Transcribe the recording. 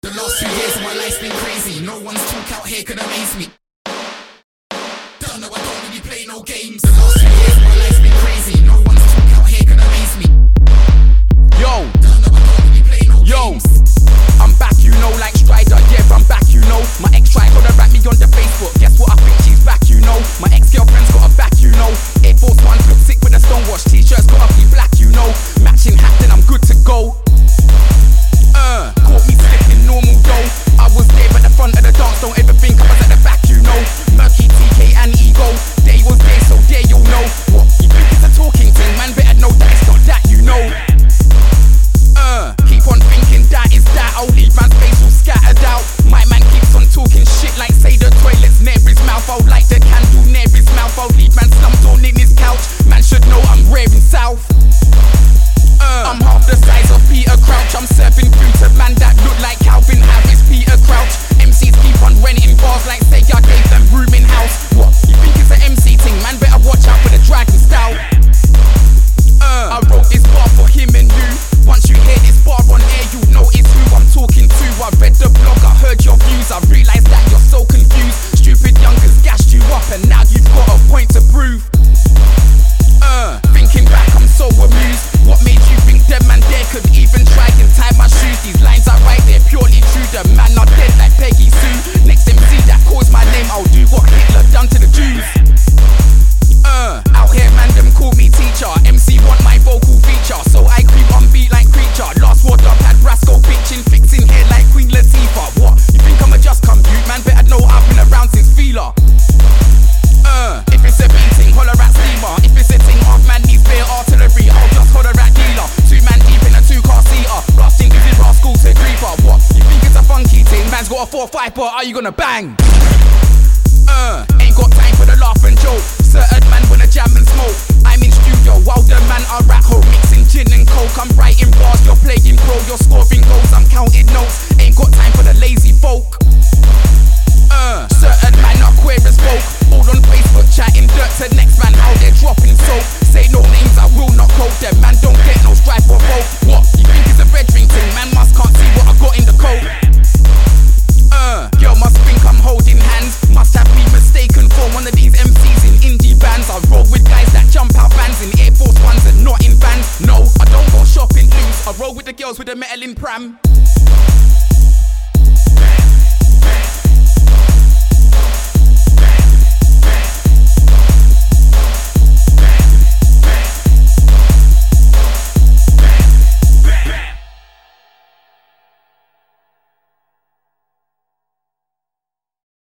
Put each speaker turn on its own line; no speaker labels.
The last 2 years of my life's been crazy. No one's talk out here could amaze me. Don't know, I don't really play no games. The last 2 years of my life's been crazy. No one's talk out here could amaze me.
Yo,
don't know, I don't really play no
yo,
games.
I'm back, you know, like Strider. Yeah, I'm back, you know. My ex tried to rap me on the Facebook. Guess what? I think she's back, you know. My ex-girlfriend's got a back, you know. Air Force Ones look sick with a stonewash. T-shirts gotta be black, you know. Matching hat, then I'm good to go. Caught me slipping normal though. I was there at the front of the dance. Don't ever think I was at the back, you know. Murky, TK and Ego. They was there, so there you'll know. What? You think it's a talking thing? Man, better know that it's not that, you know. Keep on thinking that is that. I'll leave man's face all scattered out. My man keeps on talking shit like say the toilet's near his mouth. I'll light the candle near his mouth. I'll leave man slumped on in his couch. Man should know I'm raving south. I'm half the size of Peter Crouch. I'm serving food to man that look like Calvin Harris, Peter Crouch. MCs keep on renting bars like say I gave them room in house. What? You think it's an MC thing? Man better watch out for the dragon style. I wrote this bar for him and you. Once you hear this bar on air, you know it's who I'm talking to. I read the blog, I heard your views. I realised that you're so confused. Stupid youngers gassed you up and now you've got a point to prove. Thinking back, I'm so amused. What made you think them man there could even try and tie my shoes? These lines I write, they're purely true. The man are dead like Peggy Sue. Next MC that calls my name, I'll do what Hitler done to the Jews. Out here man, them call me teacher. MC want my vocal feature, so I creep on beat like Creature. Last word up had Rascal bitching, fixing hair like Queen Latifah. What? You think I'ma just come you? Man better know I've been around since Fila. If it's a beating, holler at steamer. If it's a ting off, man needs bare artillery. I'll just holler at dealer. 2 man deep in a 2-car seater. Blasting this is rascal to creeper. What? You think it's a funky thing? Man's got a 4-5, but are you gonna bang? Ain't got time for the laugh and joke. Certain man wanna jam and smoke. I'm in studio while the man are at home mixing gin and coke. I'm writing bars, you're playing pro. You're scoring goals, I'm counting notes. Ain't got time for the lazy folk. Certain man are queer as folk. All on Facebook chatting dirt to next man how they're dropping soap. Say no names, I will not quote them. Man don't get no stripe or vote. What? You think it's a red ring thing? Man must can't see what I got in the coat. Girl must think I'm holding hands. Must have me mistaken for one of these MCs in indie bands. I roll with guys that jump out vans in Air Force Ones and not in vans. No, I don't go shopping loose. I roll with the girls with the metal in pram.